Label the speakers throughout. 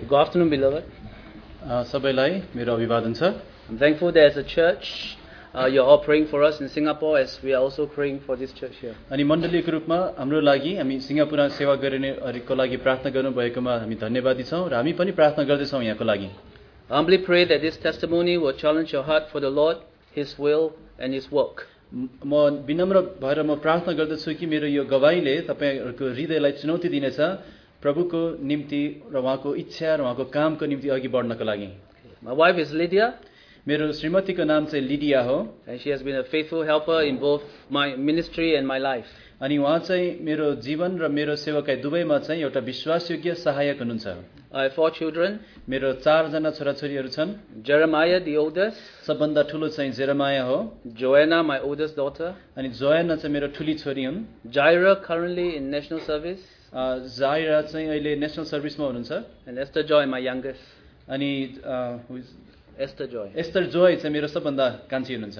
Speaker 1: Good afternoon, beloved.
Speaker 2: सबैलाई मेरो अभिवादन छ।
Speaker 1: I'm thankful that as a church, you're all praying for us in Singapore as we are also praying for this church here.
Speaker 2: अनि मण्डलीको रूपमा हाम्रो लागि हामी सिङ्गापुरमा सेवा गर्नेहरूको लागि प्रार्थना गर्नुभएकोमा हामी धन्यवादी छौँ र हामी पनि प्रार्थना गर्दैछौँ यहाँको लागि।
Speaker 1: I humbly pray that this testimony will challenge your heart for the Lord, His will and His work.
Speaker 2: म विनम्र भएर म प्रार्थना गर्दछु कि मेरो यो गवाईले तपाईहरूको हृदयलाई चुनौती दिनेछ प्रभुको निम्ति र उहाँको इच्छा र उहाँको कामको निम्ति अघि बढ्नको लागि।
Speaker 1: My wife is Lydia.
Speaker 2: मेरो श्रीमतीको नाम चाहिँ लिडिया हो
Speaker 1: and she has been a faithful helper in both my ministry and my life.
Speaker 2: अनि उहाँ चाहिँ मेरो जीवन र मेरो सेवाकाई दुवैमा चाहिँ एउटा विश्वासयोग्य सहायक हुनुहुन्छ।
Speaker 1: I have 4 children.
Speaker 2: मेरो 4 जना छोराछोरीहरू छन्।
Speaker 1: Jeremiah, the oldest.
Speaker 2: सबभन्दा ठुलो चाहिँ जेरेमाया हो।
Speaker 1: Joanna, my oldest daughter.
Speaker 2: अनि जोयाना चाहिँ मेरो ठुली छोरी हुन्।
Speaker 1: Jaira, currently in national service.
Speaker 2: Zaira चाहिँ अहिले नेशनल सर्भिसमा हुनुहुन्छ।
Speaker 1: And Esther Joy, my youngest.
Speaker 2: अनि
Speaker 1: Esther Joy.
Speaker 2: एस्टर जोय चाहिँ मेरो सबभन्दा कान्छी हुनुहुन्छ।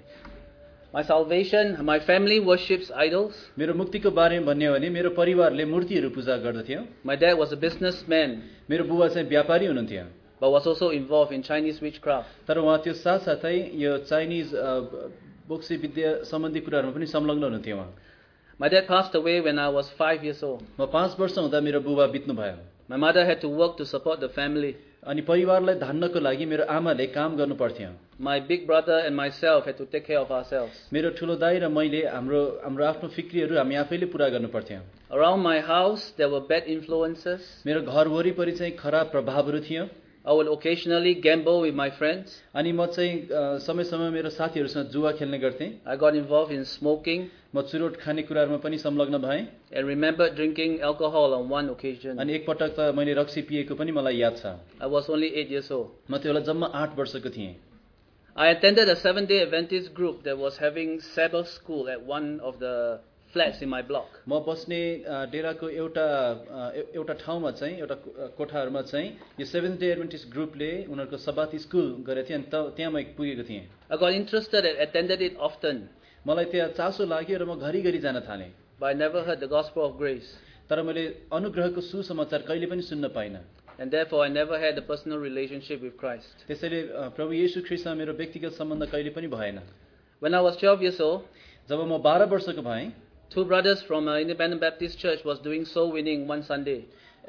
Speaker 1: My salvation, my family worships idols.
Speaker 2: मेरो मुक्तिको बारेमा भन्ने हो भने मेरो परिवारले मूर्तिहरू पूजा गर्दथ्यो।
Speaker 1: My dad was a businessman,
Speaker 2: मेरो बुबा चाहिँ व्यापारी हुनुहुन्थ्यो,
Speaker 1: but was also involved in Chinese witchcraft.
Speaker 2: तर उहाँ त्यो साथसाथै यो चाइनिज बोक्सी विद्या सम्बन्धी कुराहरूमा पनि संलग्न हुनुहुन्थ्यो उहाँ।
Speaker 1: My dad passed away when I was 5 years old.
Speaker 2: म 5 वर्ष हुँदा मेरो बुबा बित्नु भयो।
Speaker 1: My mother had to work to support the family.
Speaker 2: अनि परिवारलाई धान्नको लागि मेरो आमाले काम गर्नु पर्थ्यो।
Speaker 1: My big brother and myself had to take care of ourselves.
Speaker 2: मेरो ठुलो दाइ र मैले हाम्रो आफ्नो फिक्रीहरू हामी आफैले पुरा गर्नु पर्थ्यो।
Speaker 1: Around my house there were bad influences.
Speaker 2: मेरो घर वरिपरि चाहिँ खराब प्रभावहरू थियो।
Speaker 1: I would occasionally gamble with my friends.
Speaker 2: अनि म चाहिँ समय मेरो साथीहरूसँग जुवा खेल्ने गर्थेँ।
Speaker 1: I got involved in smoking.
Speaker 2: म चुरोट खाने कुराहरुमा पनि संलग्न भएँ।
Speaker 1: And remember drinking alcohol on one occasion.
Speaker 2: अनि एक पटक त मैले रक्सी पिएको पनि मलाई याद छ।
Speaker 1: I was only 8 years old.
Speaker 2: म त्यसबेला जम्मा 8 वर्षको थिएँ।
Speaker 1: I attended a 7-day Adventist group that was having Sabbath school at one of the flats in my block.
Speaker 2: म बस्ने डेराको एउटा ठाउँमा चाहिँ एउटा कोठाहरुमा चाहिँ यो 7th day Adventist ग्रुपले उनीहरुको सब्बात स्कुल गरेथे अनि त्यहाँ म पुगेको थिएँ।
Speaker 1: I got interested and attended it often.
Speaker 2: मलाई त्यहाँ चासो लाग्यो र म घरिघरि जान थालेँ।
Speaker 1: But I never heard the gospel of grace.
Speaker 2: तर मैले अनुग्रहको सुसमाचार कहिले पनि सुन्न पाइनँ।
Speaker 1: And therefore I never had a personal relationship with Christ.
Speaker 2: त्यसैले प्रभु येशू ख्रीष्टसँग मेरो व्यक्तिगत सम्बन्ध कहिले पनि भएन।
Speaker 1: When I was 12 years old,
Speaker 2: जब म 12 वर्षको भएँ,
Speaker 1: 2 brothers from an independent Baptist church was doing soul winning one Sunday.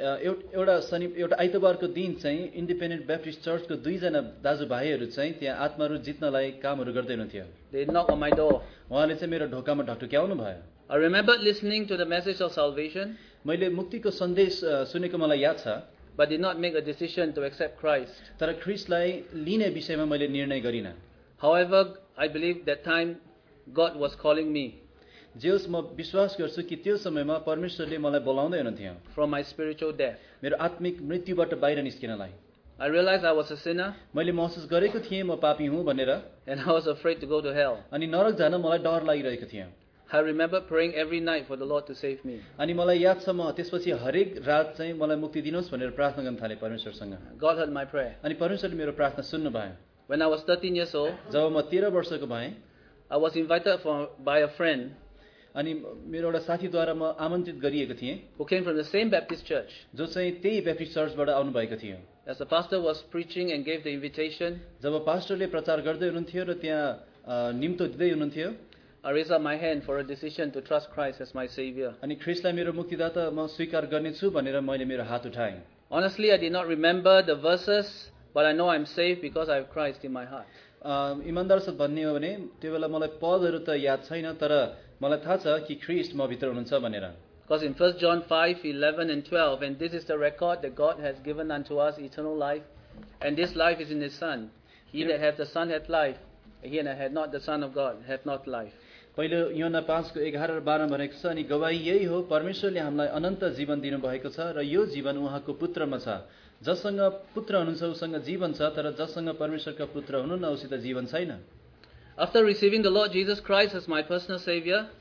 Speaker 2: एउटा आइतबारको दिन चाहिँ इन्डिपेन्डेन्ट ब्याप्टिस्ट चर्चको 2 जना दाजुभाइहरू चाहिँ त्यहाँ आत्माहरू जित्नलाई कामहरू गर्दै हुनुहुन्थ्यो।
Speaker 1: They knocked on my door.
Speaker 2: उहाँले चाहिँ मेरो ढोकामा ढकढक्याउनु भयो।
Speaker 1: I remembered listening to the message of salvation,
Speaker 2: मैले मुक्तिको सन्देश सुनेको मलाई याद छ,
Speaker 1: but did not make a decision to accept Christ.
Speaker 2: तर ख्रीष्टलाई लिने विषयमा मैले निर्णय गरिनँ।
Speaker 1: However, I believe that time God was calling me
Speaker 2: जे होस् म विश्वास गर्छु कि त्यो समयमा परमेश्वरले मलाई बोलाउँदै हुनुहुन्थ्यो
Speaker 1: from my spiritual death.
Speaker 2: मेरो आत्मिक मृत्युबाट बाहिर निस्किनलाई।
Speaker 1: I realized I was a sinner
Speaker 2: मैले महसुस गरेको थिएँ म पापी हुँ भनेर,
Speaker 1: and I was afraid to go to hell.
Speaker 2: अनि नरक जान मलाई डर लागिरहेको थियो।
Speaker 1: I remember praying every night for the Lord to save me.
Speaker 2: अनि मलाई याद छ म त्यसपछि हरेक रात चाहिँ मलाई मुक्ति दिनुहोस् भनेर प्रार्थना गर्न थालेँ परमेश्वरसँग।
Speaker 1: God heard my prayer.
Speaker 2: अनि परमेश्वरले मेरो प्रार्थना सुन्नु भयो।
Speaker 1: When I was 13 years old,
Speaker 2: जब म 13 वर्षको भएँ,
Speaker 1: I was invited by a friend
Speaker 2: अनि मेरो एउटा साथीद्वारा म आमन्त्रित गरिएको थिएँ,
Speaker 1: who came from the same Baptist church.
Speaker 2: जो चाहिँ त्यही ब्याप्टिस्ट चर्चबाट आउनु भएको थियो।
Speaker 1: As the pastor was preaching and gave the invitation,
Speaker 2: जब पास्टरले प्रचार गर्दै हुनुहुन्थ्यो र त्यहाँ निम्तो दिँदै हुनुहुन्थ्यो,
Speaker 1: I raised up my hand for a decision to trust Christ as my savior.
Speaker 2: अनि ख्रीष्टलाई मेरो मुक्तिदाता म स्वीकार गर्नेछु भनेर मैले मेरो हात उठाएँ।
Speaker 1: Honestly, I did not remember the verses, but I know I'm saved because I have Christ in my heart.
Speaker 2: इमानदार साथ भन्ने हो भने त्यो बेला मलाई पदहरू त याद छैन, तर मलाई थाहा छ कि ख्रीष्ट म भित्र हुनुहुन्छ भनेर।
Speaker 3: Because in 1 John 5:11 and 12, and this is the record that God has given unto us eternal life, and this life is in His Son. He that hath the Son hath life, he that hath not the Son of God hath not life.
Speaker 2: पहिलो यूहन्ना 5:11 र 12 भनेको छ, अनि गवाही यही हो, परमेश्वरले हामीलाई अनन्त जीवन दिनुभएको छ र यो जीवन उहाँको पुत्रमा छ। जससँग पुत्र हुनुहुन्छ उसँग जीवन छ, तर जससँग परमेश्वरका पुत्र हुनुहुन्न उसित जीवन छैन।
Speaker 1: After receiving the Lord Jesus Christ as my personal savior,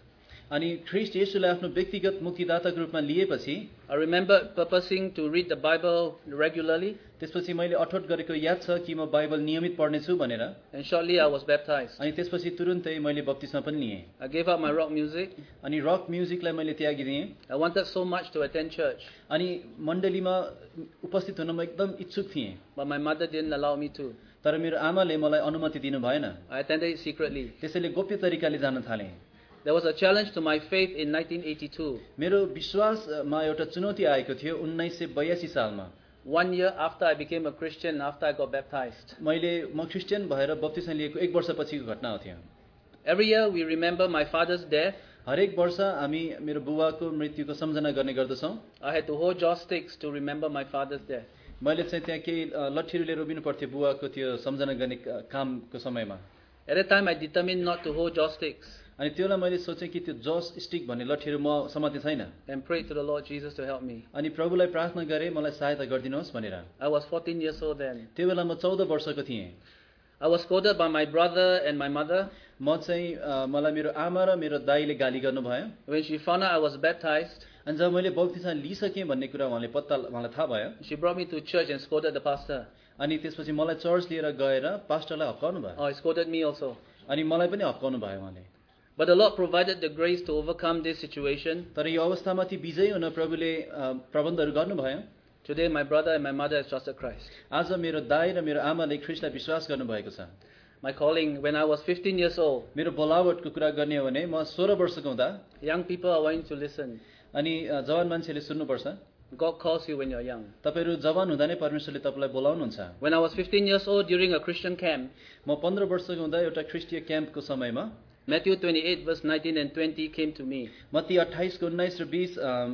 Speaker 2: अनि ख्रीष्ट येशूलाई आफ्नो व्यक्तिगत मुक्तिदाताको रूपमा लिएपछि
Speaker 3: I remember purposing to read the Bible regularly,
Speaker 2: त्यसपछि मैले अठोट गरेको याद छ कि म बाइबल नियमित पढ्नेछु भनेर।
Speaker 3: and shortly I was baptized.
Speaker 2: अनि त्यसपछि तुरुन्तै मैले बप्तिस्मा पनि लिएँ।
Speaker 3: I gave up my rock music.
Speaker 2: अनि रक म्युजिकलाई मैले त्यागिदिएँ।
Speaker 3: I wanted so much to attend church,
Speaker 2: अनि मण्डलीमा उपस्थित हुन म एकदम इच्छुक थिएँ,
Speaker 3: but my mother didn't allow me to.
Speaker 2: तर मेरो आमाले मलाई अनुमति दिनु भएन।
Speaker 3: I attended it secretly.
Speaker 2: त्यसैले गोप्य तरिकाले जान थालेँ।
Speaker 3: There was a challenge to my faith in 1982.
Speaker 2: मेरो विश्वासमा एउटा चुनौती आएको थियो 1982 सालमा।
Speaker 3: 1 year after I became a Christian, after I got baptized.
Speaker 2: म क्रिस्चियन भएर बप्तिस्मा लिएको 1 वर्षपछिको घटना हो थियो।
Speaker 3: Every year we remember my father's death.
Speaker 2: हरेक वर्ष हामी मेरो बुबाको मृत्युको सम्झना गर्ने गर्दछौँ।
Speaker 3: I had to hold joss sticks to remember my father's death.
Speaker 2: मैले चाहिँ त्यहाँ केही लट्ठीहरू लिएर उभिनु पर्थ्यो बुबाको त्यो सम्झना गर्ने कामको समयमा।
Speaker 3: At that time I determined not to hold joss sticks
Speaker 2: अनि त्यसलाई मैले सोचेँ कि त्यो जस स्टिक भन्ने लट्ठीहरू म समाते छैन।
Speaker 3: and prayed to the Lord Jesus to help me.
Speaker 2: अनि प्रभुलाई प्रार्थना गरेँ मलाई सहायता गरिदिनुहोस् भनेर।
Speaker 3: I was 14 years old then.
Speaker 2: त्यो बेला म 14 वर्षको थिएँ।
Speaker 3: I was scolded by my brother and my mother.
Speaker 2: म चाहिँ मलाई मेरो आमा र मेरो दाइले गाली गर्नुभयो।
Speaker 3: When she found out I was baptized,
Speaker 2: अनि जब मैले बप्तिस्मा लिइसकेँ भन्ने कुरा उहाँलाई थाहा भयो।
Speaker 3: she brought me to church and scolded the pastor.
Speaker 2: अनि त्यसपछि मलाई चर्च लिएर गएर पास्टरलाई हप्काउनु भयो।
Speaker 3: Oh, he scolded me also.
Speaker 2: अनि मलाई पनि हप्काउनु भयो उहाँले।
Speaker 3: But the Lord provided the grace to overcome this situation.
Speaker 2: तर यो अवस्थामाथि विजयी हुन प्रभुले प्रबन्धहरू गर्नुभयो।
Speaker 3: Today my brother and my mother has trusted Christ.
Speaker 2: आज मेरो दाइ र मेरो आमाले ख्रीष्टलाई विश्वास गर्नुभएको छ।
Speaker 3: My calling, when I was 15 years old,
Speaker 2: मेरो बोलावटको कुरा गर्ने हो भने म 16 वर्षको हुँदा
Speaker 3: young people are wanting to listen.
Speaker 2: अनि जवान मान्छेले सुन्नुपर्छ।
Speaker 3: God calls you when you're young.
Speaker 2: तपाईहरु जवान हुँदा नै परमेश्वरले तपाईलाई बोलाउनुहुन्छ।
Speaker 3: When I was 15 years old during a Christian camp,
Speaker 2: म 15 वर्षको हुँदा एउटा ख्रिस्टीय क्याम्पको समयमा
Speaker 3: Matthew 28 verse 19 and 20 came to me.
Speaker 2: Matthew 28 को 19 र 20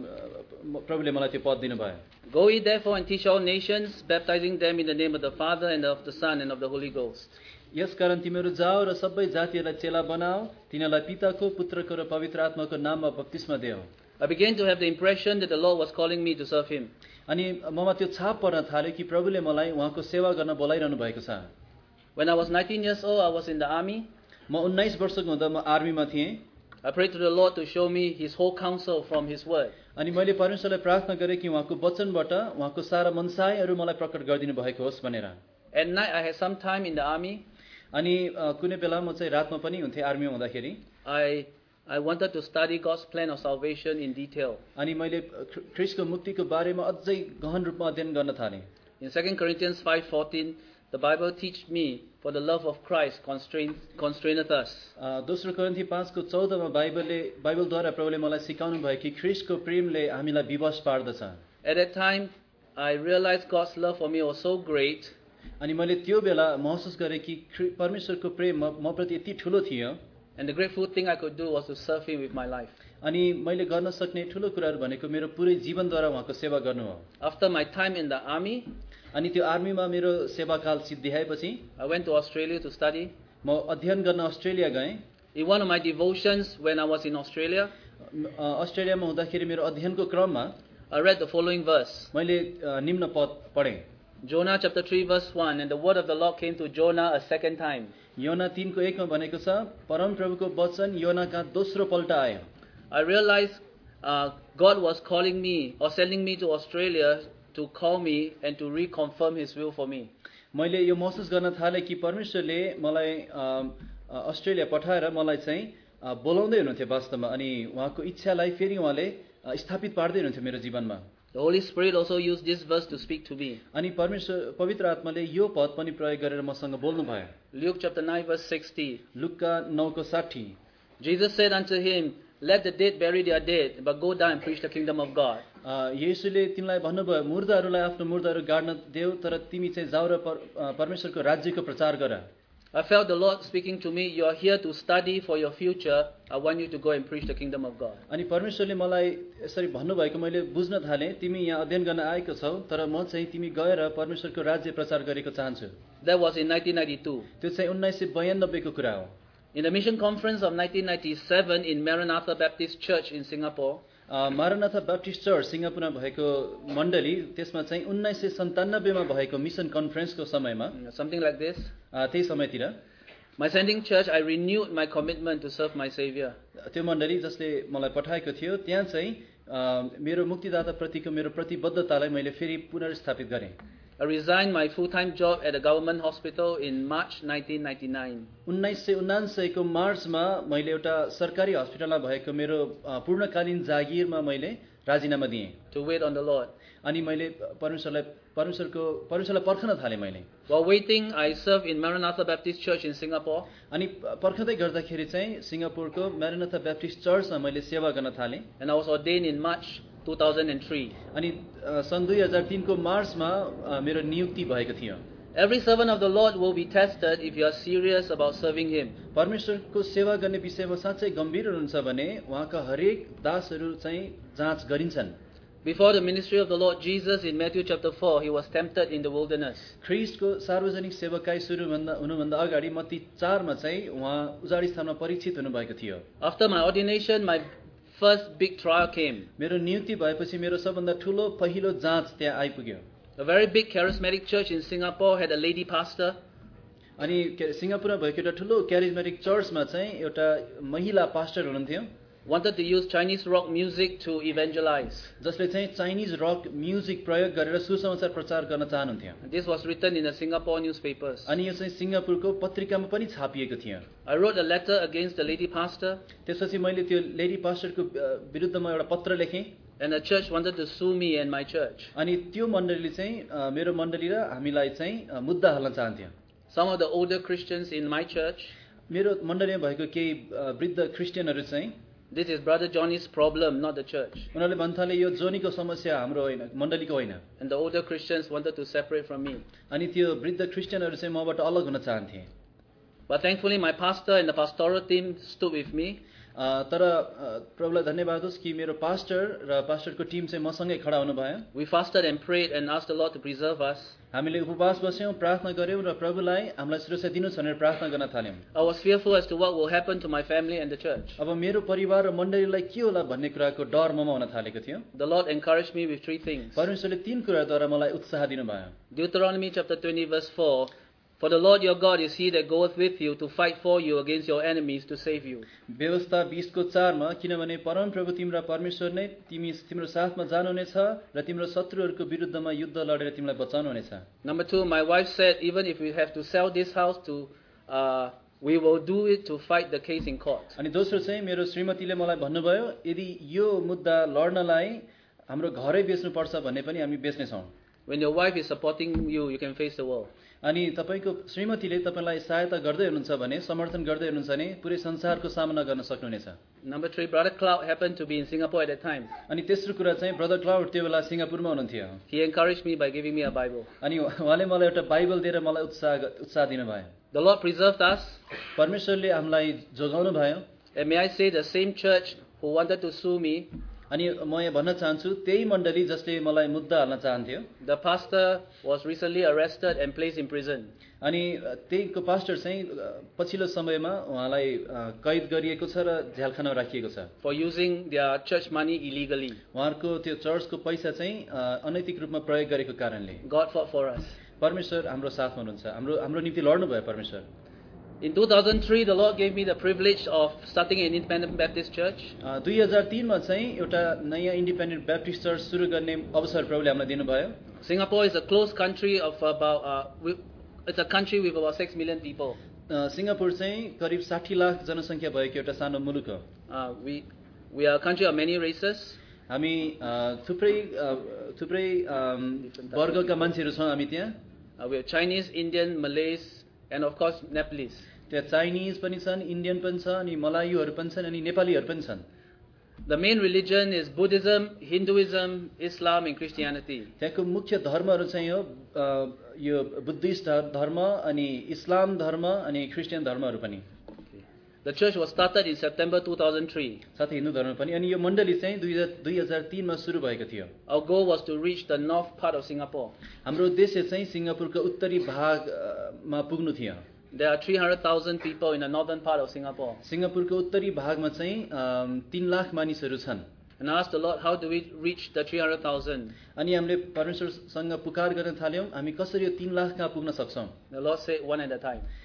Speaker 2: प्रभुले मलाई त्यो पद दिनुभयो।
Speaker 3: Go ye therefore and teach all nations, baptizing them in the name of the Father and of the Son and of the Holy Ghost.
Speaker 2: यसकारण तिमीहरू जाओ र सबै जातिहरूलाई चेला बनाओ, तिनीहरूलाई पिताको, पुत्रको र पवित्र आत्माको नाममा बप्तिस्मा देऊ।
Speaker 3: I began to have the impression that the Lord was calling me to serve Him.
Speaker 2: अनि ममा त्यो छाप पर्न थाल्यो कि प्रभुले मलाई उहाँको सेवा गर्न बोलाइरहनु भएको छ।
Speaker 3: When I was 19 years old, I was in the army.
Speaker 2: म 19 वर्षको हुँदा म आर्मीमा थिएँ।
Speaker 3: I prayed to the Lord to show me His whole counsel from His word.
Speaker 2: अनि मैले परमेश्वरलाई प्रार्थना गरेँ कि उहाँको वचनबाट उहाँको सारा मनसायहरू मलाई प्रकट गरिदिनु भएको होस् भनेर।
Speaker 3: At night I had some time in the army.
Speaker 2: अनि कुनै बेला म चाहिँ रातमा पनि हुन्थे आर्मीमा हुँदाखेरि।
Speaker 3: I wanted to study God's plan of salvation in detail.
Speaker 2: अनि मैले ख्रीष्टको मुक्तिको बारेमा अझै गहन रूपमा अध्ययन गर्न थालेँ।
Speaker 3: In 2 Corinthians 5:14, the Bible teach me, for the love of Christ constraineth us.
Speaker 2: दोस्रो कोरिन्थी 5 को 14 मा बाइबलद्वारा प्रभुले मलाई सिकाउनु भयो कि ख्रीष्टको प्रेमले हामीलाई विवश पार्दछ।
Speaker 3: At that time, I realized God's love for me was so great.
Speaker 2: अनि मैले त्यो बेला महसुस गरेँ कि परमेश्वरको प्रेम मप्रति यति ठुलो थियो।
Speaker 3: And the grateful thing I could do was to serve Him with my life.
Speaker 2: अनि मैले गर्न सक्ने ठुलो कुराहरू भनेको मेरो पुरै जीवनद्वारा उहाँको सेवा गर्नु हो।
Speaker 3: After my time in the army,
Speaker 2: अनि त्यो आर्मीमा मेरो सेवाकाल सिद्धिएपछि
Speaker 3: I went to Australia to study.
Speaker 2: म अध्ययन गर्न अस्ट्रेलिया गएँ।
Speaker 3: In one of my devotions when I was in Australia,
Speaker 2: अस्ट्रेलियामा हुँदाखेरि मेरो अध्ययनको क्रममा
Speaker 3: I read the following verse.
Speaker 2: मैले निम्न पद पढेँ।
Speaker 3: Jonah chapter 3 verse 1, and the word of the Lord came to Jonah a second time.
Speaker 2: योना 3 को 1 मा भनेको छ, परम प्रभुको वचन योनाका दोस्रो पल्ट आयो।
Speaker 3: I realized God was calling me or sending me to Australia to call me and to reconfirm His will for me.
Speaker 2: मैले यो महसुस गर्न थालेँ कि परमेश्वरले मलाई अस्ट्रेलिया पठाएर मलाई चाहिँ बोलाउँदै हुनुहुन्थ्यो वास्तवमा, अनि उहाँको इच्छालाई फेरि उहाँले स्थापित पार्दै हुनुहुन्थ्यो मेरो जीवनमा।
Speaker 3: The Holy Spirit also used this verse to speak to me.
Speaker 2: अनि परमेश्वर पवित्र आत्माले यो पद पनि प्रयोग गरेर मसँग बोल्नु भयो।
Speaker 3: Luke chapter 9 verse 60.
Speaker 2: लुका 9 को 60।
Speaker 3: Jesus said unto him, let the dead bury their dead, but go down and preach the kingdom of God.
Speaker 2: येशूले तिमीलाई भन्नुभयो, मुर्दाहरूलाई आफ्नो मुर्दाहरू गाड्न देऊ, तर तिमी चाहिँ जाऊ र परमेश्वरको राज्यको प्रचार गर।
Speaker 3: I felt the Lord speaking to me, you are here to study for your future. I want you to go and preach the kingdom of God.
Speaker 2: अनि परमेश्वरले मलाई यसरी भन्नुभएको मैले बुझ्न थालेँ, तिमी यहाँ अध्ययन गर्न आएको छौ, तर म चाहिँ तिमी गएर परमेश्वरको राज्य प्रचार गरेको चाहन्छु।
Speaker 3: That was in 1992.
Speaker 2: त्यो चाहिँ 1992 को कुरा हो।
Speaker 3: In the mission conference of 1997 in Maranatha Baptist Church in Singapore,
Speaker 2: Maranatha Baptist church सिंगापुरमा भएको मण्डली, त्यसमा चाहिँ 1997 मा भएको मिशन कन्फरेन्सको समयमा
Speaker 3: something like this,
Speaker 2: त्यही समयतिर
Speaker 1: My sending church, I renewed my commitment to serve my Savior.
Speaker 2: त्यो मण्डली जसले मलाई पठाएको थियो त्यहाँ चाहिँ मेरो मुक्तिदाता प्रतिको मेरो प्रतिबद्धतालाई मैले फेरि पुनर्स्थापित गरेँ।
Speaker 1: I resigned my full-time job at a government hospital in March 1999.
Speaker 2: 1999 को मार्चमा मैले एउटा सरकारी हस्पिटलमा भएको मेरो पूर्णकालीन जागिरमा मैले राजीनामा दिएँ।
Speaker 1: To wait on the Lord.
Speaker 2: अनि मैले परमेश्वरलाई पर्खन थालेँ मैले।
Speaker 1: While waiting, I served in Maranatha Baptist Church in Singapore.
Speaker 2: अनि पर्खदै गर्दाखेरि चाहिँ सिङ्गापुरको म्यारानाथा ब्याप्टिस्ट चर्चमा मैले सेवा गर्न थालेँ।
Speaker 1: And I was ordained in March 2003.
Speaker 2: अनि सन् 2003 को मार्चमा मेरो नियुक्ति भएको थियो।
Speaker 1: Every servant of the Lord will be tested if you are serious about serving Him.
Speaker 2: परमेश्वरको सेवा गर्ने विषयमा साँच्चै गम्भीर हुनुहुन्छ भने उहाँका हरेक दासहरू चाहिँ जाँच गरिन्छन्।
Speaker 1: Before the ministry of the Lord Jesus in Matthew chapter 4, He was tempted in the wilderness.
Speaker 2: ख्रीष्टको सार्वजनिक सेवाकाई सुरु हुनुभन्दा अगाडि मत्ती 4 मा चाहिँ उहाँ उजाडी स्थानमा परीक्षित हुनुभएको थियो।
Speaker 1: After my ordination, my first big trial came.
Speaker 2: मेरो नियुक्ति भएपछि मेरो सबभन्दा ठुलो पहिलो जाँच त्यहाँ आइपुग्यो।
Speaker 1: A very big charismatic church in Singapore had a lady pastor.
Speaker 2: अनि सिङ्गापुरमा भएको एउटा ठुलो क्यारिजमेटिक चर्चमा चाहिँ एउटा महिला पास्टर हुनुहुन्थ्यो।
Speaker 1: Wanted to use Chinese rock music to evangelize.
Speaker 2: जसले चाहिँ चाइनिज रक म्युजिक प्रयोग गरेर सुसमाचार प्रचार गर्न चाहनुहुन्थ्यो।
Speaker 1: This was written in the Singapore newspapers.
Speaker 2: अनि यो चाहिँ सिङ्गापुरको पत्रिकामा पनि छापिएको थियो।
Speaker 1: I wrote a letter against the lady pastor.
Speaker 2: त्यसपछि मैले त्यो लेडी पास्टरको विरुद्धमा एउटा पत्र लेखेँ।
Speaker 1: And the church wanted to sue me and my church.
Speaker 2: अनि त्यो मण्डलीले चाहिँ मेरो मण्डली र हामीलाई चाहिँ मुद्दा हाल्न चाहन्थ्यो।
Speaker 1: Some of the older Christians in my church,
Speaker 2: मेरो मण्डलीमा भएको केही वृद्ध क्रिस्चियनहरू चाहिँ
Speaker 1: this is Brother Johnny's problem, not the church.
Speaker 2: उनीहरूले भन्थाले यो जोनीको समस्या हाम्रो होइन, मण्डलीको होइन।
Speaker 1: And the older Christians wanted to separate from me.
Speaker 2: अनि त्यो वृद्ध क्रिस्चियनहरू चाहिँ मबाट अलग हुन चाहन्थे।
Speaker 1: But thankfully my pastor and the pastoral team stood with me.
Speaker 2: तर प्रभुलाई धन्यवाद होस् कि मेरो पास्टर र पास्टरको टिम चाहिँ मसँगै खडा हुनुभयो।
Speaker 1: We fasted and prayed and asked the Lord to preserve us.
Speaker 2: हामीले उपवास बस्यौँ, प्रार्थना गर्यौँ र प्रभुलाई हामीलाई सुरक्षा दिनुहोस् भनेर प्रार्थना गर्न थाल्यौँ।
Speaker 1: I was fearful as to what will happen to my family and the church.
Speaker 2: अब मेरो परिवार र मण्डलीलाई के होला भन्ने कुराको डर ममा हुन थालेको थियो।
Speaker 1: The Lord encouraged me with three things.
Speaker 2: परमेश्वरले 3 कुराद्वारा मलाई उत्साह दिनुभयो।
Speaker 1: Deuteronomy chapter 20 verse 4. For the Lord your God is He that goeth with you to fight for you against your enemies to save you.
Speaker 2: व्यवस्था 20 को 4 मा किनभने परम प्रभु तिम्रो परमेश्वर नै तिम्रो साथमा जानुहुनेछ र तिम्रो शत्रुहरूको विरुद्धमा युद्ध लडेर तिमीलाई बचाउनुहुनेछ।
Speaker 1: Number 2, my wife said even if we have to sell this house to we will do it to fight the case in court.
Speaker 2: अनि दोस्रो चाहिँ मेरो श्रीमतीले मलाई भन्नुभयो यदि यो मुद्दा लड्नलाई हाम्रो घरै बेच्नु पर्छ भन्ने पनि हामी बेच्ने छौं।
Speaker 1: When your wife is supporting you, you can face the world.
Speaker 2: अनि तपाईको श्रीमतीले तपाईलाई सहायता गर्दै हुनुहुन्छ भने समर्थन गर्दै हुनुहुन्छ भने पुरै संसारको सामना गर्न सक्नुहुनेछ।
Speaker 1: Number 3, Brother Cloud happened to be in Singapore at that time.
Speaker 2: अनि तेस्रो कुरा चाहिँ ब्रदर क्लाउड त्यो बेला सिङ्गापुरमा हुनुहुन्थ्यो।
Speaker 1: He encouraged me by giving me a Bible.
Speaker 2: अनि उहाँले मलाई एउटा बाइबल दिएर मलाई उत्साह दिनुभयो।
Speaker 1: The Lord preserved us.
Speaker 2: परमेश्वरले हामीलाई जोगाउनु भयो।
Speaker 1: And may I say the same church who wanted to sue me,
Speaker 2: अनि म यहाँ भन्न चाहन्छु त्यही मण्डली जसले मलाई मुद्दा हाल्न चाहन्थ्यो।
Speaker 1: the pastor was recently arrested and placed in prison.
Speaker 2: अनि त्यहीको पास्टर चाहिँ पछिल्लो समयमा उहाँलाई कैद गरिएको छ र झ्यालखानामा राखिएको छ।
Speaker 1: For using their church money illegally.
Speaker 2: उहाँहरूको त्यो चर्चको पैसा चाहिँ अनैतिक रूपमा प्रयोग गरेको कारणले।
Speaker 1: God fought for us.
Speaker 2: परमेश्वर हाम्रो साथमा हुनुहुन्छ। हाम्रो निम्ति लड्नु भयो परमेश्वर।
Speaker 1: In 2003, the Lord gave me the privilege of starting an independent Baptist church.
Speaker 2: 2003 मा चाहिँ एउटा नयाँ इन्डिपेन्डेन्ट ब्याप्टिस्ट चर्च सुरु गर्ने अवसर प्रभुले हामीलाई दिनुभयो।
Speaker 1: Singapore is a closed country of about it's a country with about 6 million people.
Speaker 2: Singapore चाहिँ करिब 60 लाख जनसङ्ख्या भएको एउटा सानो मुलुक हो।
Speaker 1: We are a country of many races.
Speaker 2: हामी थुप्रै वर्गका मान्छेहरू छौँ हामी त्यहाँ।
Speaker 1: We have Chinese, Indian, Malays, and of course Nepalese.
Speaker 2: त्यहाँ चाइनिज पनि छन्, इन्डियन पनि छ, अनि मलायूहरू पनि छन्, अनि नेपालीहरू पनि छन्।
Speaker 1: The main religion is Buddhism, Hinduism, Islam, and Christianity.
Speaker 2: त्यहाँको मुख्य धर्महरू चाहिँ यो बुद्धिस्ट धर्म अनि इस्लाम धर्म अनि क्रिस्चियन धर्महरू पनि।
Speaker 1: The church was started in September 2003.
Speaker 2: साथै हिन्दू धर्म पनि। अनि यो मण्डली चाहिँ 2003 मा सुरु भएको थियो।
Speaker 1: Our goal was to reach the north part of Singapore.
Speaker 2: हाम्रो उद्देश्य चाहिँ सिङ्गापुरको उत्तरी भागमा पुग्नु थियो।
Speaker 1: There are 300,000 people in the northern part of Singapore.
Speaker 2: सिङ्गापुरको उत्तरी भागमा चाहिँ 3 लाख मानिसहरू छन्।
Speaker 1: And I asked the Lord, how do we reach the 300,000?
Speaker 2: अनि हामीले परमेश्वरसँग पुकार गर्न थाल्यौं हामी कसरी यो 3 लाख कहाँ पुग्न सक्छौं।
Speaker 1: The Lord said, one at a time.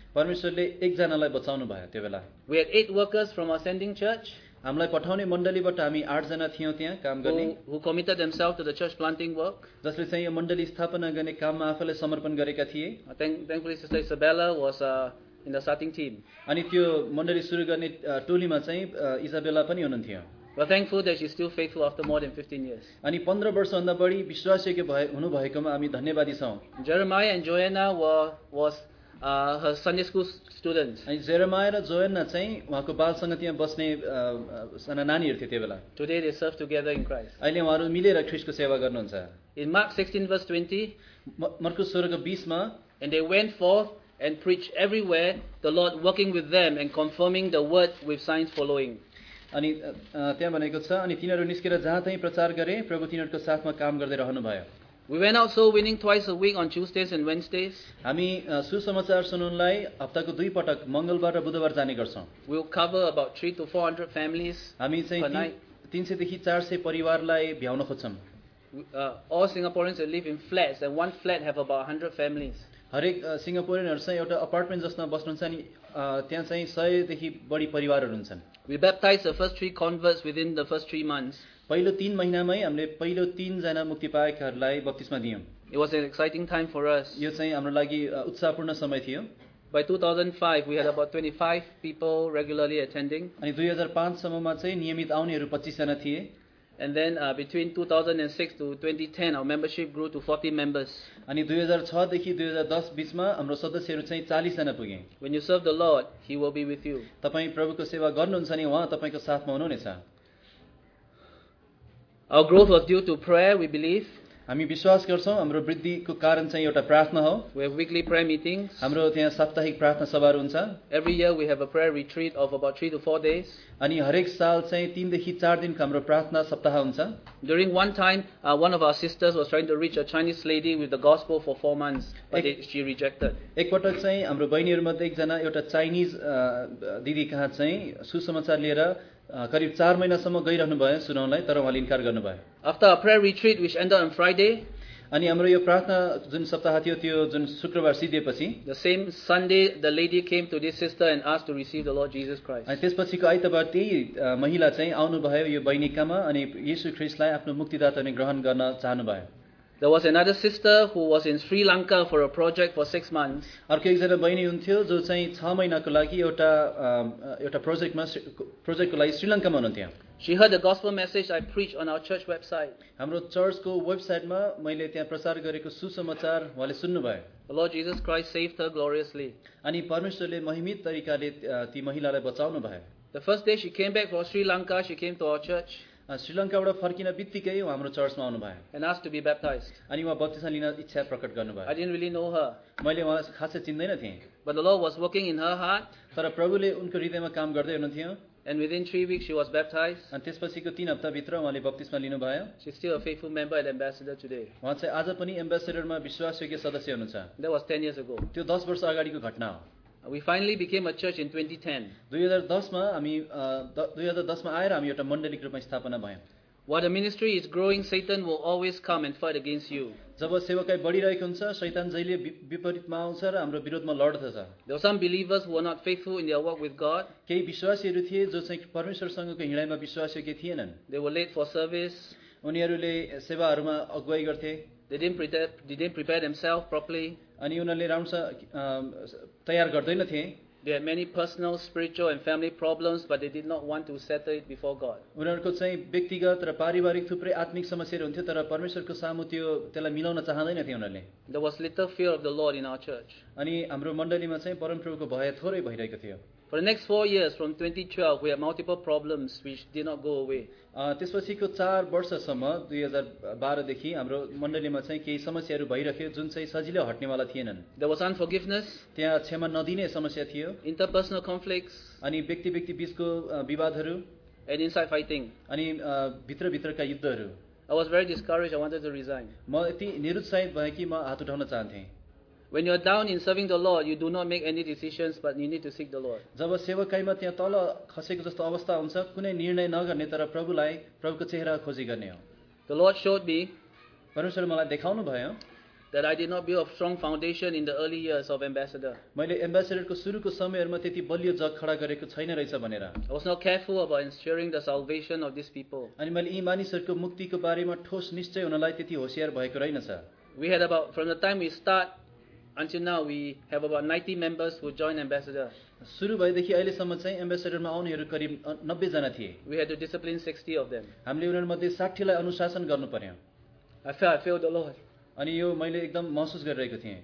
Speaker 2: परमेश्वरले एकजनालाई बचाउनु भयो त्यो बेला।
Speaker 3: We had 8 workers from our sending church
Speaker 2: हामीलाई पठाउने मण्डलीबाट हामी 8 जना थियौं त्यहाँ काम गर्ने,
Speaker 3: who committed themselves to the church planting work.
Speaker 2: जसले चाहिँ यो मण्डली स्थापना गर्ने काममा आफूलाई समर्पण गरेका थिए।
Speaker 3: Thankfully, Sister Isabella was in the starting team.
Speaker 2: अनि त्यो मण्डली सुरु गर्ने टोलीमा चाहिँ इजाबेला पनि हुनुहुन्थ्यो।
Speaker 3: We're thankful that she's still faithful after more than 15 years.
Speaker 2: अनि 15 वर्षभन्दा बढी विश्वासयोग्य हुनु भएकोमा हामी धन्यवादी छौं।
Speaker 3: Jeremiah and Joanna was her Sunday school students.
Speaker 2: अनि जेरेमाया र जोयन्ना चाहिँ उहाँको बाल संगतिमा बस्ने साना नानीहरु थिए त्यो बेला।
Speaker 3: Today they serve together in Christ.
Speaker 2: अहिले उहाँहरु मिलेर ख्रीष्टको सेवा गर्नुहुन्छ।
Speaker 3: In Mark 16 verse 20,
Speaker 2: मर्कुस 16:20 मा,
Speaker 3: and they went forth and preached everywhere, the Lord working with them and confirming the word with signs following.
Speaker 2: अनि त्यहाँ भनेको छ, अनि तिनीहरु निस्केर जहाँ चाहिँ प्रचार गरे, प्रभु तिनीहरुको साथमा काम गर्दै रहनु भयो।
Speaker 3: We went out soul winning twice a week on Tuesdays and Wednesdays.
Speaker 2: हामी सुसमाचार सुनाउनलाई हप्ताको 2 पटक मंगलबार र बुधबार जाने गर्छौं।
Speaker 3: We'll cover about 300 to 400 families
Speaker 2: हामी
Speaker 3: per
Speaker 2: चाहिँ
Speaker 3: night.
Speaker 2: 300 देखि 400 परिवारलाई भ्याउन खोज्छौं।
Speaker 3: All Singaporeans that live in flats, and one flat have about 100 families.
Speaker 2: हरेक सिंगापुरियनहरु चाहिँ एउटा अपार्टमेन्ट जसमा बस्नुहुन्छ अनि त्यहाँ चाहिँ 100 देखि बढी परिवारहरु हुन्छन्।
Speaker 3: We baptized the first 3 converts within the first 3 months.
Speaker 2: पहिलो 3 महिनामै हामीले पहिलो 3 जना मुक्ति पाएकाहरूलाई बप्तिस्मा दियौं।
Speaker 3: It was an exciting time for us.
Speaker 2: यो चाहिँ हाम्रो लागि उत्साहपूर्ण समय थियो।
Speaker 3: By 2005, we had about 25 people regularly attending.
Speaker 2: अनि 2005 सम्ममा चाहिँ नियमित आउनेहरू 25 जना थिए।
Speaker 3: And then between 2006 to 2010, our membership grew to 40 members.
Speaker 2: अनि 2006 देखि 2010 बीचमा हाम्रो सदस्यहरू चाहिँ 40 जना पुगे।
Speaker 3: When you serve the Lord, He will be with you.
Speaker 2: तपाई प्रभुको सेवा गर्नुहुन्छ नि उहाँ तपाईको साथमा हुनुहुनेछ।
Speaker 3: Our growth was due to prayer, we believe.
Speaker 2: हामी विश्वास गर्छौं हाम्रो वृद्धिको कारण चाहिँ एउटा प्रार्थना हो।
Speaker 3: We have weekly prayer meetings.
Speaker 2: हाम्रो त्यहाँ साप्ताहिक प्रार्थना सभाहरू हुन्छ।
Speaker 3: Every year we have a prayer retreat of about 3 to 4 days.
Speaker 2: अनि हरेक साल चाहिँ 3 देखि 4 दिनको हाम्रो प्रार्थना सप्ताह हुन्छ।
Speaker 3: During one time, one of our sisters was trying to reach a Chinese lady with the gospel for 4 months, but she rejected.
Speaker 2: एक पटक चाहिँ हाम्रो बहिनीहरुमध्ये एकजना एउटा चाइनिज दिदी कहाँ चाहिँ सुसमाचार लिएर करिब 4 महिनासम्म गइरहनु भयो सुनाउनलाई, तर उहाँले इन्कार गर्नुभयो।
Speaker 3: After our prayer retreat, which ended on Friday,
Speaker 2: अनि हाम्रो यो प्रार्थना जुन सप्ताह थियो त्यो जुन शुक्रबार सिद्धिएपछि,
Speaker 3: the same Sunday, the lady came to this sister and asked to receive the Lord Jesus Christ.
Speaker 2: अनि त्यसपछिको आइतबार त्यही महिला चाहिँ आउनु भयो यो बहिनीकामा अनि येशू ख्रीष्टलाई आफ्नो मुक्तिदाता अनि ग्रहण गर्न चाहनु भयो।
Speaker 3: There was another sister who was in Sri Lanka for a project for 6 months.
Speaker 2: अर्को एकजना बहिनी हुन्थ्यो जो चाहिँ 6 महिनाको लागि एउटा प्रोजेक्टको लागि श्रीलङ्कामा हुनुहुन्थ्यो।
Speaker 3: She heard the gospel message I preached on our church website.
Speaker 2: हाम्रो चर्चको वेबसाइटमा मैले त्यहाँ प्रचार गरेको सुसमाचार उहाँले सुन्नुभयो।
Speaker 3: The Lord Jesus Christ saved her gloriously.
Speaker 2: अनि परमेश्वरले महिमित तरिकाले ती महिलालाई बचाउनु भयो।
Speaker 3: The first day she came back from Sri Lanka, she came to our church
Speaker 2: श्रीलङ्काबाट फर्किन बित्तिकै उहाँ हाम्रो चर्चमा आउनु भयो
Speaker 3: and asked to be baptized.
Speaker 2: अनि उहाँ बप्तिस्मा लिन इच्छा प्रकट गर्नुभयो।
Speaker 3: I didn't really know her,
Speaker 2: मैले उहाँ खासै चिन्दैन थिएँ,
Speaker 3: but the Lord was working in her heart,
Speaker 2: तर प्रभुले उनको हृदयमा काम गर्दै हुनुहुन्थ्यो।
Speaker 3: and within 3 weeks she was baptized.
Speaker 2: अनि त्यसपछिको 3 हप्ताभित्र उहाँले बप्तिस्मा लिनुभयो।
Speaker 3: She's still a faithful member and ambassador today.
Speaker 2: उहाँ चाहिँ आज पनि एम्बेसेडरमा विश्वासयोग्य सदस्य हुनुहुन्छ।
Speaker 3: That was 10 years ago.
Speaker 2: त्यो 10 वर्ष अगाडिको घटना हो।
Speaker 3: We finally became a church in 2010.
Speaker 2: 2010 मा हामी 2010 मा आएर हामी एउटा मण्डलीको रूपमा स्थापना भयौं।
Speaker 3: While the ministry is growing, Satan will always come and fight against you.
Speaker 2: जब सेवाकाई बढिरहेको हुन्छ शैतान जहिले विपरीतमा आउँछ र हाम्रो विरोधमा लड्दछ।
Speaker 3: There were some believers who were not faithful in their walk with God.
Speaker 2: केही विश्वासीहरू थिए जो चाहिँ परमेश्वरसँगको हिँडाइमा विश्वासयोग्य थिएनन्।
Speaker 3: They were late for service.
Speaker 2: उनीहरूले सेवाहरूमा अगुवाई गर्थे।
Speaker 3: They didn't prepare themselves properly.
Speaker 2: अनि उनीहरूले राम्रोसँग तयार गर्दैन थिए।
Speaker 3: They had many personal, spiritual and family problems, but they did not want to settle it before God.
Speaker 2: उनीहरूको चाहिँ व्यक्तिगत र पारिवारिक थुप्रै आत्मिक समस्याहरू हुन्थ्यो तर परमेश्वरको सामु त्यसलाई मिलाउन चाहदैन थिए उनीहरूले।
Speaker 3: There was little fear of the Lord in our church.
Speaker 2: अनि हाम्रो मण्डलीमा चाहिँ परमप्रभुको भय थोरै भइरहेको थियो।
Speaker 3: For the next 4 years, from 2012, we had multiple problems which did not go away.
Speaker 2: त्यसपछिको 4 वर्षसम्म 2012 देखि हाम्रो मण्डलीमा चाहिँ केही समस्याहरू भइरह्यो जुन चाहिँ सजिलै हट्नेवाला थिएनन्।
Speaker 3: There was unforgiveness.
Speaker 2: त्यहाँ क्षमा नदिने समस्या थियो।
Speaker 3: Interpersonal conflicts.
Speaker 2: अनि व्यक्ति बीचको विवादहरू।
Speaker 3: And inside fighting.
Speaker 2: अनि भित्रभित्रका युद्धहरू।
Speaker 3: I was very discouraged. I wanted to resign.
Speaker 2: म यति निरुत्साहित भएँ कि म हात उठाउन चाहन्थे।
Speaker 3: When you are down in serving the Lord, you do not make any decisions, but you need to seek the Lord.
Speaker 2: जब सेवकाईमा त्यहाँ तल खसेको जस्तो अवस्था हुन्छ कुनै निर्णय नगर्ने तर प्रभुको चेहरा खोजी गर्ने हो।
Speaker 3: The Lord showed me
Speaker 2: परमेश्वरले मलाई देखाउनु भयो
Speaker 1: that I did not build a strong foundation in the early years of ambassador.
Speaker 2: मैले एम्बेसेडरको सुरुको समयहरूमा त्यति बलियो जग खडा गरेको छैन रहेछ भनेर
Speaker 1: I was not careful about ensuring the salvation of these people.
Speaker 2: अनि मैले यी मानिसहरूको मुक्तिको बारेमा ठोस निश्चय हुनलाई त्यति होशियार भएको रहेनछ
Speaker 1: We had about, from the time we start until now, we have about 90 members who joined ambassador.
Speaker 2: सुरु भएदेखि अहिलेसम्म चाहिँ एम्बेसेडरमा आउनेहरू करिब 90 जना थिए
Speaker 1: We had to discipline 60 of them.
Speaker 2: हामीले उनीहरूमध्ये 60 लाई अनुशासन गर्नु पर्यो
Speaker 1: I failed the Lord.
Speaker 2: अनि यो मैले एकदम महसुस गरिरहेको थिएँ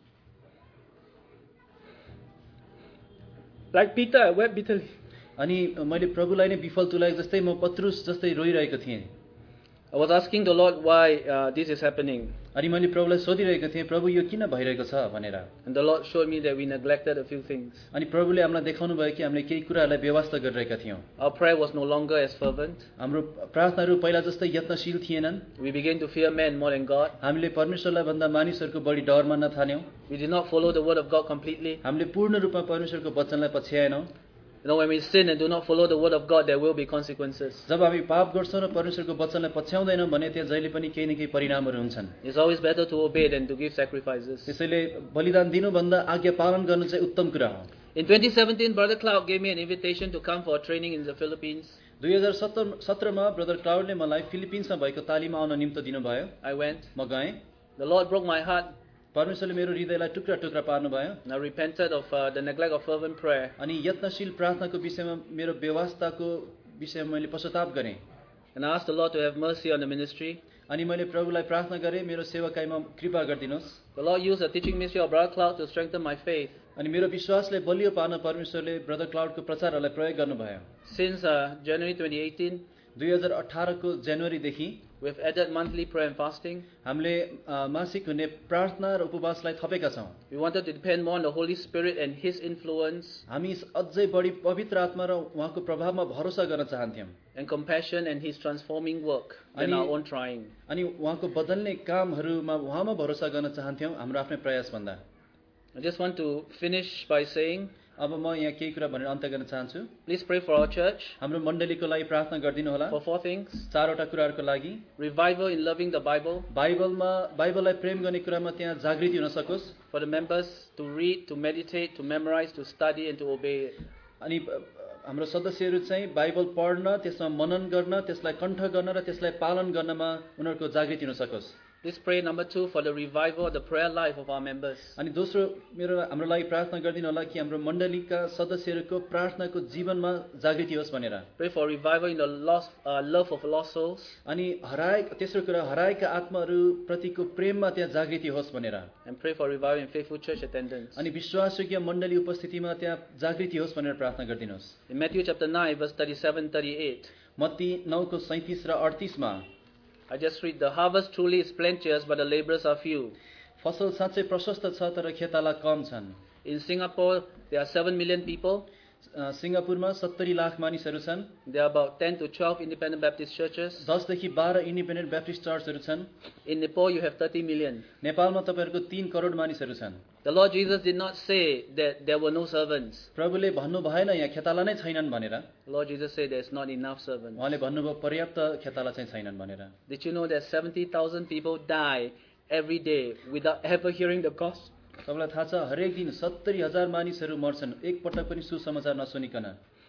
Speaker 1: Like Peter, I wept bitterly.
Speaker 2: अनि मैले प्रभुलाई नै विफल तुल्याएको जस्तै म पत्रुस जस्तै रोइरहेको थिएँ
Speaker 1: I was asking the Lord why this is happening.
Speaker 2: अनि मैले प्रभुलाई सोधिरहेको थिएँ प्रभु यो किन भइरहेको छ भनेर
Speaker 1: And the Lord showed me that we neglected a few things.
Speaker 2: अनि प्रभुले हामीलाई देखाउनु भयो कि हामीले केही कुराहरूलाई व्यवस्था गरिरहेका थियौँ
Speaker 1: Our prayer was no longer as fervent.
Speaker 2: हाम्रो प्रार्थनाहरू पहिला जस्तै यत्नशील थिएनन्
Speaker 1: We began to fear men more than God.
Speaker 2: हामीले परमेश्वरलाई भन्दा मानिसहरूको बढी डर मान्न थाल्यौँ
Speaker 1: We did not follow the word of God completely.
Speaker 2: हामीले पूर्ण रूपमा परमेश्वरको वचनलाई पछ्याएनौँ
Speaker 1: You know, when we sin and do not follow the word of God, there will be consequences.
Speaker 2: जब हामी पाप गर्छौँ र परमेश्वरको वचनलाई पछ्याउँदैनौँ भने त्यहाँ जहिले पनि केही न केही परिणामहरू हुन्छन्
Speaker 1: It's always better to obey than to give sacrifices.
Speaker 2: त्यसैले बलिदान दिनुभन्दा आज्ञा पालन गर्नु चाहिँ उत्तम कुरा हो
Speaker 1: In 2017, Brother Cloud gave me an invitation to come for a training in the Philippines.
Speaker 2: 2017 मा ब्रदर क्लाउडले मलाई फिलिपिन्समा भएको तालिममा आउन निम्तो दिनुभयो
Speaker 1: I went.
Speaker 2: म गएँ
Speaker 1: The Lord broke my heart,
Speaker 2: परमेश्वरले मेरो हृदयलाई टुक्रा टुक्रा पार्नुभयो
Speaker 1: and I repented of the neglect of fervent prayer.
Speaker 2: अनि यत्नशील प्रार्थनाको विषयमा मेरो व्यवस्थाको विषयमा मैले पश्चाताप गरेँ
Speaker 1: And I asked the Lord to have mercy on the ministry.
Speaker 2: अनि मैले प्रभुलाई प्रार्थना गरेँ मेरो सेवाकाईमा कृपा गरिदिनुहोस्
Speaker 1: The Lord used the teaching ministry of Brother Cloud to strengthen my faith.
Speaker 2: अनि मेरो विश्वासलाई बलियो पार्न परमेश्वरले ब्रदर क्लाउडको प्रचारहरूलाई प्रयोग गर्नुभयो
Speaker 1: Since January 2018,
Speaker 2: 2018 को जनवरीदेखि
Speaker 1: we've added monthly prayer and fasting.
Speaker 2: हामीले मासिक हुने प्रार्थना र उपवासलाई थपेका छौँ
Speaker 1: We wanted to depend more on the Holy Spirit and His influence
Speaker 2: हामी अझै बढी पवित्र आत्मा र उहाँको प्रभावमा भरोसा गर्न चाहन्थ्यौँ
Speaker 1: and compassion and His transforming work than our own trying.
Speaker 2: अनि उहाँको बदल्ने कामहरूमा उहाँमा भरोसा गर्न चाहन्थ्यौँ हाम्रो आफ्नै प्रयास भन्दा
Speaker 1: I just want to finish by saying,
Speaker 2: अब म यहाँ केही कुरा भनेर अन्त्य गर्न चाहन्छु
Speaker 1: please pray for our church
Speaker 2: हाम्रो मण्डलीको लागि प्रार्थना गरिदिनु होला
Speaker 1: for 4 things.
Speaker 2: चारवटा कुराहरूको लागि
Speaker 1: Revival in loving the Bible,
Speaker 2: बाइबललाई प्रेम गर्ने कुरामा त्यहाँ जागृति हुन सकोस्
Speaker 1: for the members to read, to meditate, to memorize, to study and to obey it.
Speaker 2: अनि हाम्रो सदस्यहरू चाहिँ बाइबल पढ्न त्यसमा मनन गर्न त्यसलाई कण्ठ गर्न र त्यसलाई पालन गर्नमा उनीहरूको जागृति हुन सकोस्
Speaker 1: Please pray, number 2, for the revival of the prayer life of our members.
Speaker 2: अनि दोस्रो हाम्रो लागि प्रार्थना गरिदिनु होला कि हाम्रो मण्डलीका सदस्यहरूको प्रार्थनाको जीवनमा जागृति होस् भनेर
Speaker 1: Pray for revival in the love of lost souls.
Speaker 2: अनि तेस्रो कुरा हराएका आत्माहरू प्रतिको प्रेममा त्यहाँ जागृति होस् भनेर
Speaker 1: And pray for revival in faithful church attendance.
Speaker 2: अनि विश्वासयोग्य मण्डली उपस्थितिमा त्यहाँ जागृति होस् भनेर प्रार्थना गरिदिनुहोस्
Speaker 1: In Matthew chapter 9, verse 37-38,
Speaker 2: Matthew 9 को 37 र 38 मा
Speaker 1: I just read, the harvest truly is plenteous, but the laborers are few.
Speaker 2: फसल साँच्चै प्रशस्त छ तर खेताला कम छन्
Speaker 1: In Singapore, there are 7 million people.
Speaker 2: सिङ्गापुरमा 70 लाख मानिसहरू छन्
Speaker 1: There are about 10 to 12 independent Baptist churches.
Speaker 2: 10 देखि 12 इन्डिपेन्डेन्ट ब्याप्टिस्ट चर्चहरू छन्
Speaker 1: In Nepal, you have 30 million.
Speaker 2: नेपालमा तपाईहरुको 3 करोड मानिसहरू छन्
Speaker 1: The Lord Jesus did not say that there were no servants.
Speaker 2: प्रभुले भन्नु भएन यहाँ खेताला नै छैनन् भनेर
Speaker 1: The Lord Jesus said there's not enough servants.
Speaker 2: उहाँले भन्नुभयो पर्याप्त खेताला चाहिँ छैनन् भनेर
Speaker 1: Did you know that 70,000 people die every day without ever hearing the gospel?
Speaker 2: तपाईलाई थाहा छ हरेक दिन 70,000 मानिसहरू मर्छन् एक पटक पनि सुसमाचार नसुनिकन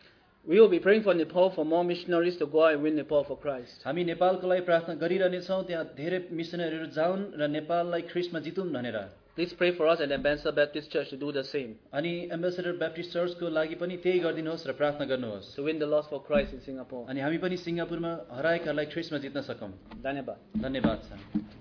Speaker 1: We will be praying for Nepal for more missionaries to go out and win Nepal for Christ.
Speaker 2: हामी नेपालको लागि प्रार्थना गरिरहने छौं त्यहाँ धेरै मिशनरीहरू जाउन् र नेपाललाई ख्रीष्टमा जितुन् भनेर
Speaker 1: Please pray for us at Ambassador Baptist Church to do the same.
Speaker 2: अनि एम्बेसडर ब्याप्टिस्ट चर्चको लागि पनि त्यही गरिदिनुहोस् र प्रार्थना गर्नुहोस्
Speaker 1: To win the lost for Christ in Singapore.
Speaker 2: अनि हामी पनि सिङ्गापुरमा हराएकाहरूलाई ख्रीष्टमा जित्न सकौं
Speaker 1: Dhanyabad.
Speaker 2: धन्यवाद छ